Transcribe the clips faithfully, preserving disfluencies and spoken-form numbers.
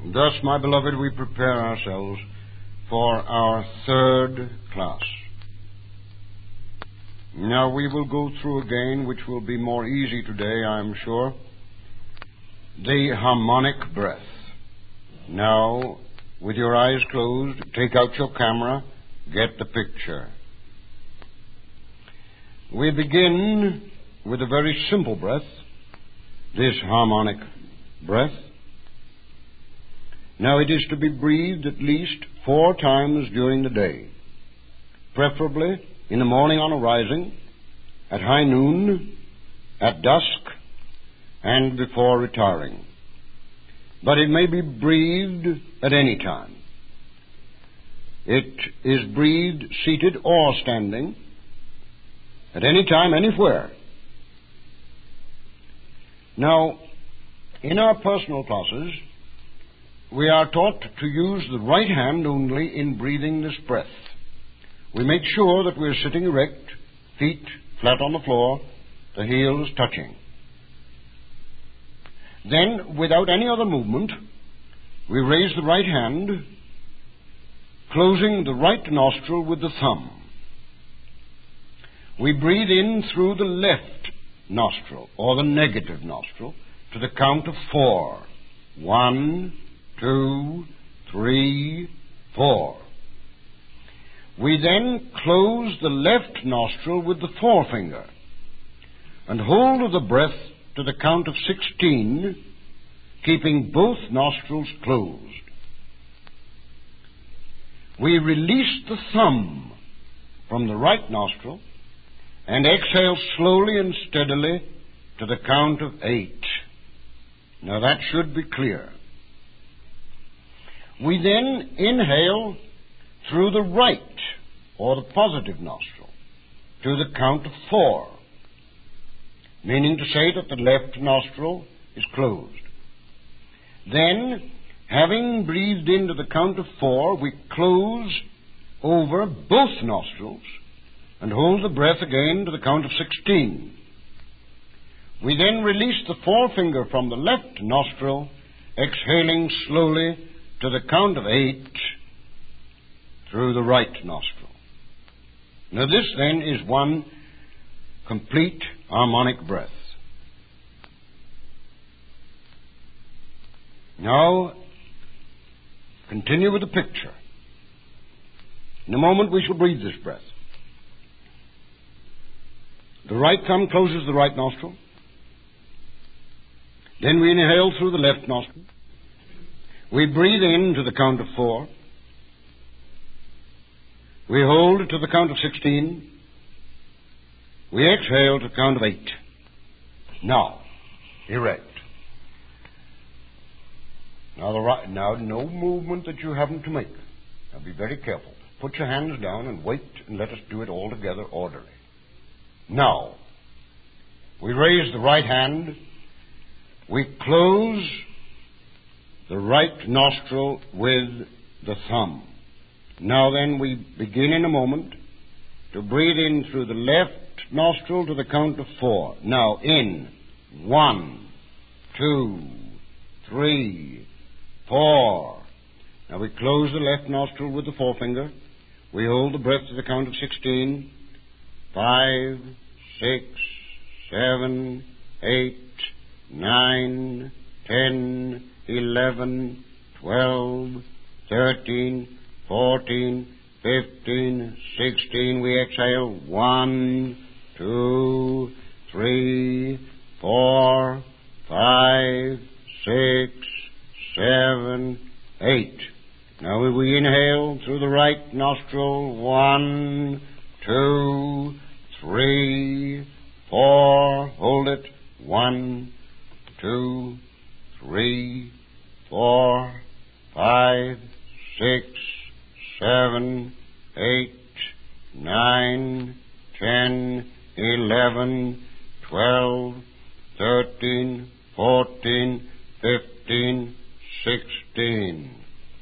Thus, my beloved, we prepare ourselves for our third class. Now we will go through again, which will be more easy today, I am sure, the harmonic breath. Now, with your eyes closed, take out your camera, get the picture. We begin with a very simple breath, this harmonic breath. Now it is to be breathed at least four times during the day, preferably in the morning on arising, at high noon, at dusk, and before retiring. But it may be breathed at any time. It is breathed seated or standing, at any time, anywhere. Now, in our personal classes, we are taught to use the right hand only in breathing this breath. We make sure that we're sitting erect, feet flat on the floor, the heels touching. Then, without any other movement, we raise the right hand, closing the right nostril with the thumb. We breathe in through the left nostril, or the negative nostril, to the count of four. One, two, three, four. We then close the left nostril with the forefinger and hold the breath to the count of sixteen, keeping both nostrils closed. We release the thumb from the right nostril and exhale slowly and steadily to the count of eight. Now that should be clear. We then inhale through the right, or the positive nostril, to the count of four, meaning to say that the left nostril is closed. Then, having breathed into the count of four, we close over both nostrils and hold the breath again to the count of sixteen. We then release the forefinger from the left nostril, exhaling slowly to the count of eight through the right nostril. Now this then is one complete harmonic breath. Now, continue with the picture. In a moment we shall breathe this breath. The right thumb closes the right nostril. Then we inhale through the left nostril. We breathe in to the count of four. We hold to the count of sixteen. We exhale to the count of eight. Now, erect. Now, the right, now, no movement that you haven't to make. Now, be very careful. Put your hands down and wait and let us do it all together orderly. Now, we raise the right hand. We close the right nostril with the thumb. Now then, we begin in a moment to breathe in through the left nostril to the count of four. Now, in. One, two, three, four. Now we close the left nostril with the forefinger. We hold the breath to the count of sixteen. Five, six, seven, eight, nine, ten, eleven, twelve, thirteen, fourteen, fifteen, sixteen. We exhale. One, two, three, four, five, six, seven, eight. Now we inhale through the right nostril. One, two, three, four. Hold it. One, two, three, four, five, six, seven, eight, nine, ten, eleven, twelve, thirteen, fourteen, fifteen, sixteen.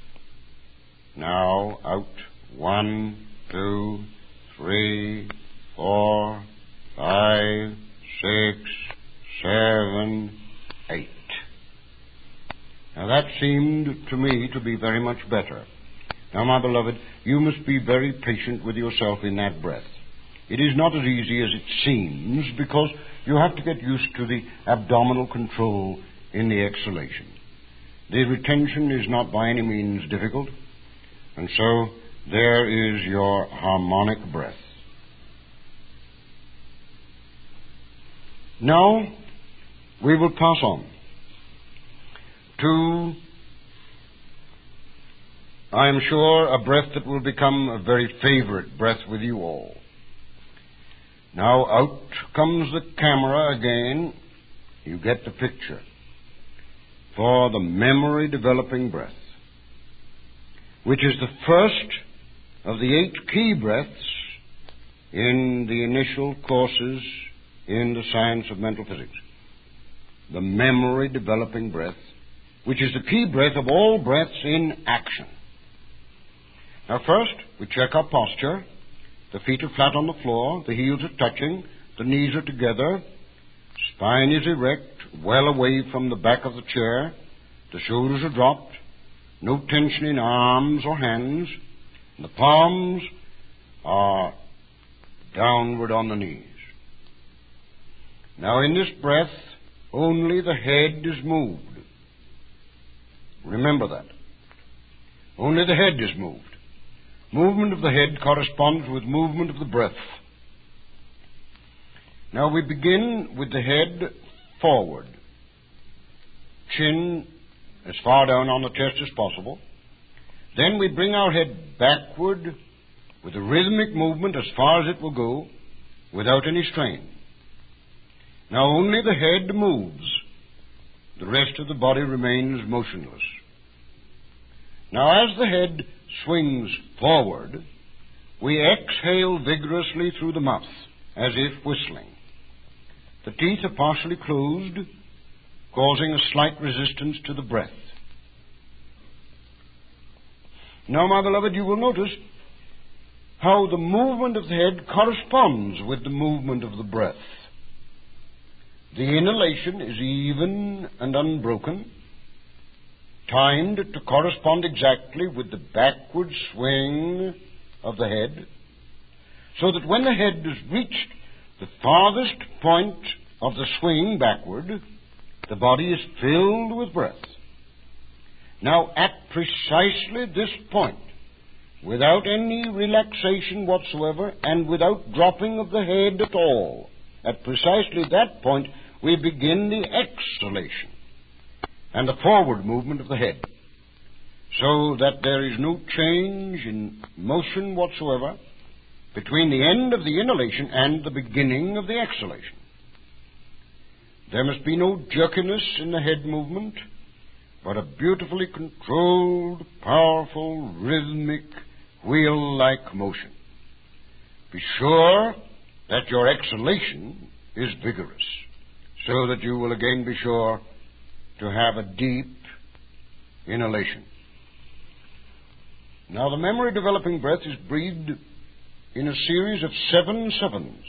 Now out. One, two, three, four, five, six, seven, eight. Now that seemed to me to be very much better. Now, my beloved, you must be very patient with yourself in that breath. It is not as easy as it seems, because you have to get used to the abdominal control in the exhalation. The retention is not by any means difficult, and so there is your harmonic breath. Now, we will pass on to, I am sure, a breath that will become a very favorite breath with you all. Now, out comes the camera again. You get the picture. For the memory-developing breath, which is the first of the eight key breaths in the initial courses in the science of mental physics. The memory-developing breath, which is the key breath of all breaths in action. Now, first, we check our posture. The feet are flat on the floor, the heels are touching, the knees are together, spine is erect, well away from the back of the chair, the shoulders are dropped, no tension in arms or hands, and the palms are downward on the knees. Now, in this breath, only the head is moved. Remember that. Only the head is moved. Movement of the head corresponds with movement of the breath. Now we begin with the head forward, chin as far down on the chest as possible. Then we bring our head backward with a rhythmic movement as far as it will go, without any strain. Now only the head moves. The rest of the body remains motionless. Now as the head swings forward, we exhale vigorously through the mouth, as if whistling. The teeth are partially closed, causing a slight resistance to the breath. Now, my beloved, you will notice how the movement of the head corresponds with the movement of the breath. The inhalation is even and unbroken, timed to correspond exactly with the backward swing of the head, so that when the head has reached the farthest point of the swing backward, the body is filled with breath. Now, at precisely this point, without any relaxation whatsoever, and without dropping of the head at all, at precisely that point, we begin the exhalation and the forward movement of the head, so that there is no change in motion whatsoever between the end of the inhalation and the beginning of the exhalation. There must be no jerkiness in the head movement, but a beautifully controlled, powerful, rhythmic, wheel-like motion. Be sure that your exhalation is vigorous, so that you will again be sure to have a deep inhalation. Now, the memory-developing breath is breathed in a series of seven sevens,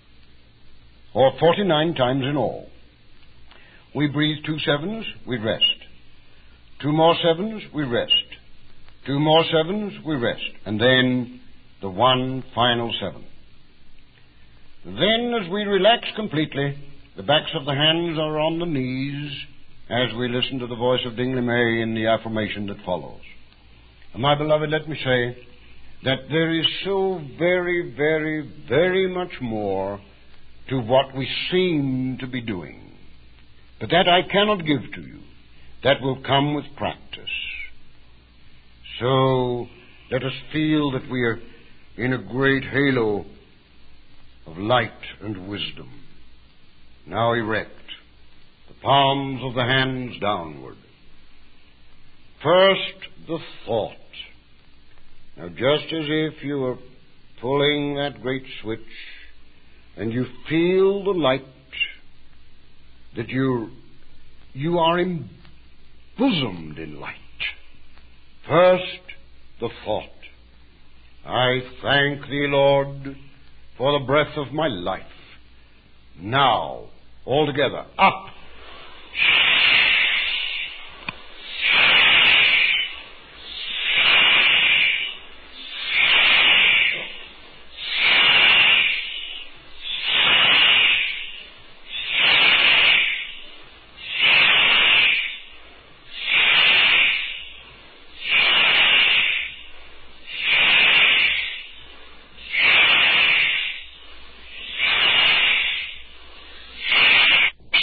or forty-nine times in all. We breathe two sevens, we rest. Two more sevens, we rest. Two more sevens, we rest. And then the one final seven. Then, as we relax completely, the backs of the hands are on the knees as we listen to the voice of Dingley May in the affirmation that follows. And my beloved, let me say that there is so very, very, very much more to what we seem to be doing. But that I cannot give to you. That will come with practice. So let us feel that we are in a great halo of light and wisdom. Now erect, the palms of the hands downward. First, the thought. Now, just as if you were pulling that great switch and you feel the light, that you you are embosomed in light. First, the thought. I thank Thee, Lord, for the breath of my life. Now, all together, up.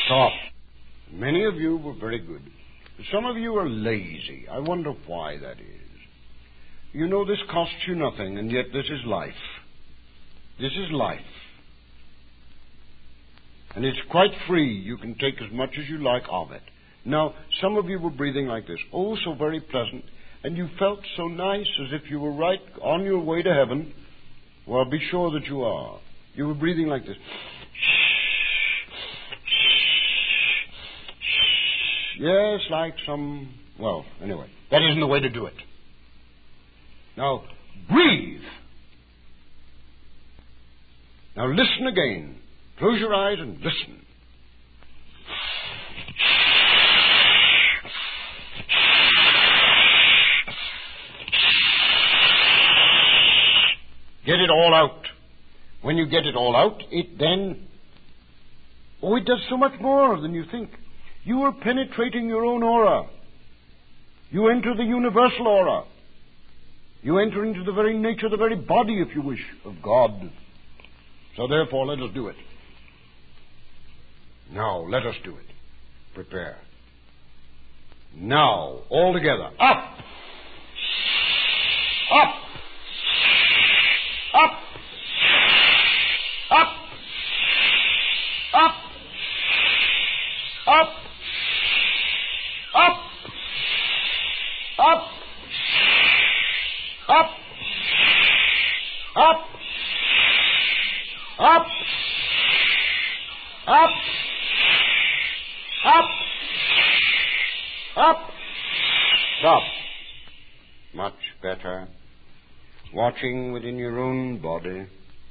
Stop. Many of you were very good. Some of you are lazy. I wonder why that is. You know this costs you nothing, and yet this is life. This is life. And it's quite free. You can take as much as you like of it. Now, some of you were breathing like this. Oh, so very pleasant. And you felt so nice, as if you were right on your way to heaven. Well, be sure that you are. You were breathing like this. Yes, like some... Well, anyway, that isn't the way to do it. Now, breathe. Now, listen again. Close your eyes and listen. Get it all out. When you get it all out, it then... Oh, it does so much more than you think. You are penetrating your own aura. You enter the universal aura. You enter into the very nature, the very body, if you wish, of God. So therefore, let us do it. Now, let us do it. Prepare. Now, all together. Up! Up! Up! Up! Up! Up! Up! Up! Up! Up! Up! Up! Up! Up! Stop. Much better. Watching within your own body.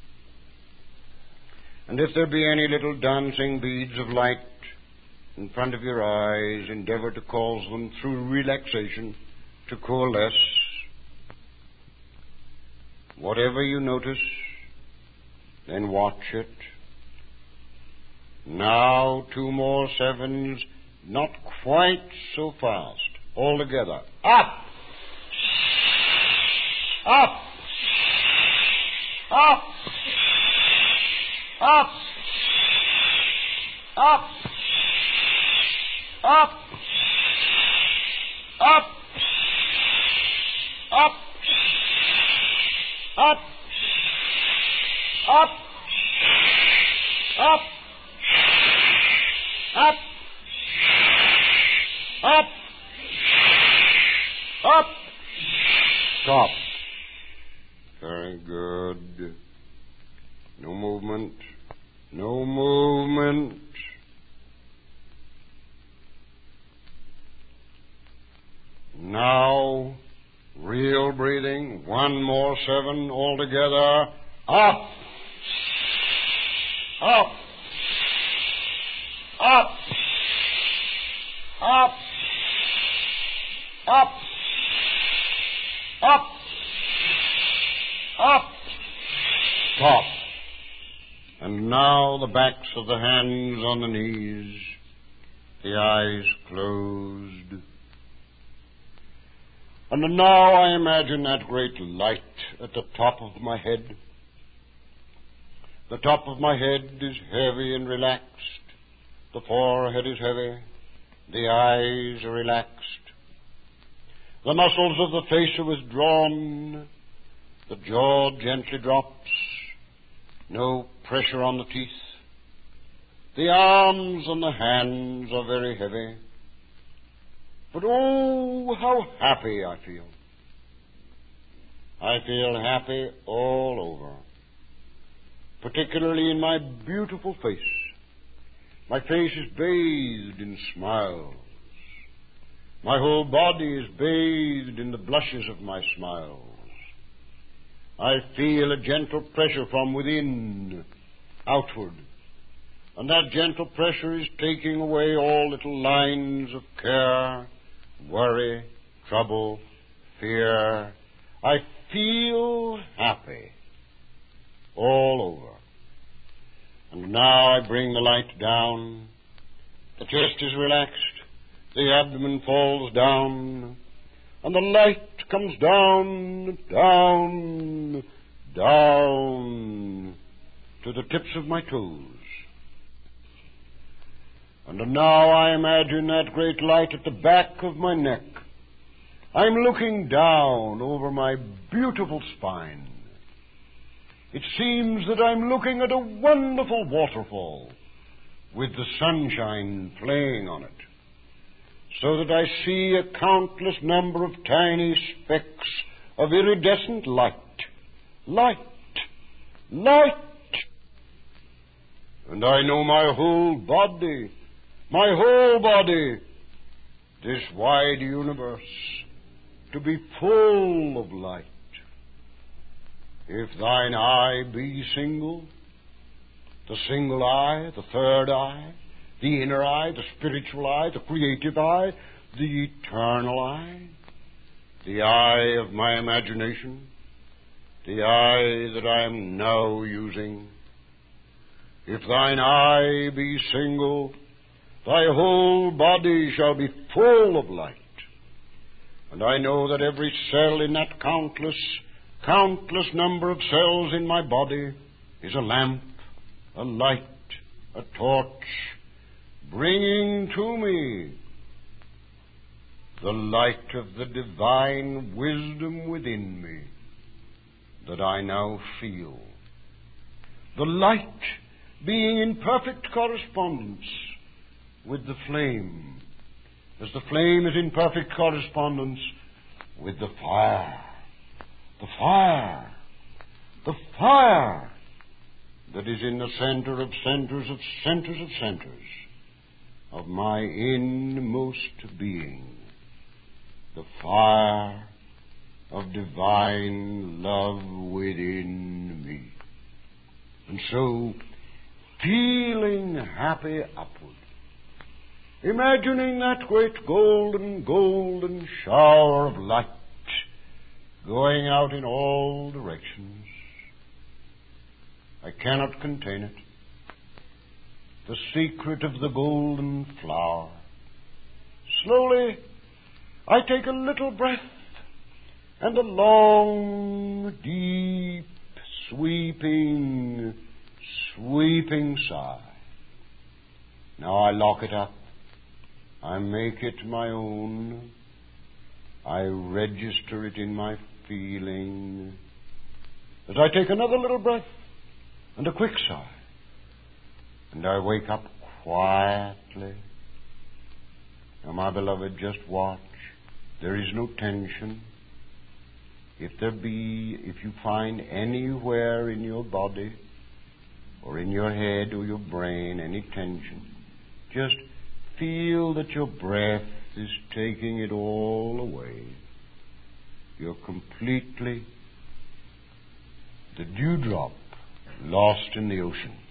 And if there be any little dancing beads of light in front of your eyes, endeavor to cause them through relaxation to coalesce. Whatever you notice, then watch it. Now two more sevens, not quite so fast. All together. Up! Up! Up! Up! Up! Up! Up! Up! Up! Up! Up! Up! Up! Up! Stop. Very good. No movement. No movement. Now, real breathing. One more seven altogether. Up. Up. Up. Up. Up. Up. Up. Stop. And now the backs of the hands on the knees, the eyes closed. And now I imagine that great light at the top of my head. The top of my head is heavy and relaxed. The forehead is heavy. The eyes are relaxed. The muscles of the face are withdrawn. The jaw gently drops. No pressure on the teeth. The arms and the hands are very heavy. But oh, how happy I feel. I feel happy all over. Particularly in my beautiful face. My face is bathed in smiles. My whole body is bathed in the blushes of my smiles. I feel a gentle pressure from within, outward. And that gentle pressure is taking away all little lines of care, worry, trouble, fear. I feel happy all over. And now I bring the light down. The chest is relaxed. The abdomen falls down. And the light comes down, down, down to the tips of my toes. And now I imagine that great light at the back of my neck. I'm looking down over my beautiful spine. It seems that I'm looking at a wonderful waterfall with the sunshine playing on it, so that I see a countless number of tiny specks of iridescent light. Light! Light! And I know my whole body, my whole body, this wide universe, to be full of light. If thine eye be single, the single eye, the third eye, the inner eye, the spiritual eye, the creative eye, the eternal eye, the eye of my imagination, the eye that I am now using. If thine eye be single, thy whole body shall be full of light. And I know that every cell in that countless, countless number of cells in my body is a lamp, a light, a torch, bringing to me the light of the divine wisdom within me that I now feel. The light being in perfect correspondence with the flame, as the flame is in perfect correspondence with the fire. The fire, the fire that is in the center of centers of centers of centers of my inmost being, the fire of divine love within me. And so, feeling happy upward, imagining that great golden, golden shower of light going out in all directions, I cannot contain it. The secret of the golden flower. Slowly, I take a little breath and a long, deep, sweeping, sweeping sigh. Now I lock it up. I make it my own. I register it in my feeling. As I take another little breath and a quick sigh, and I wake up quietly. Now, my beloved, just watch. There is no tension. If there be, if you find anywhere in your body or in your head or your brain any tension, just feel that your breath is taking it all away. You're completely the dewdrop lost in the ocean.